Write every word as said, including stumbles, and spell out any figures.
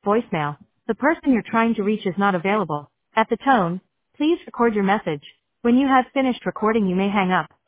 voicemail. The person you're trying to reach is not available. At the tone, please record your message. When you have finished recording, you may hang up.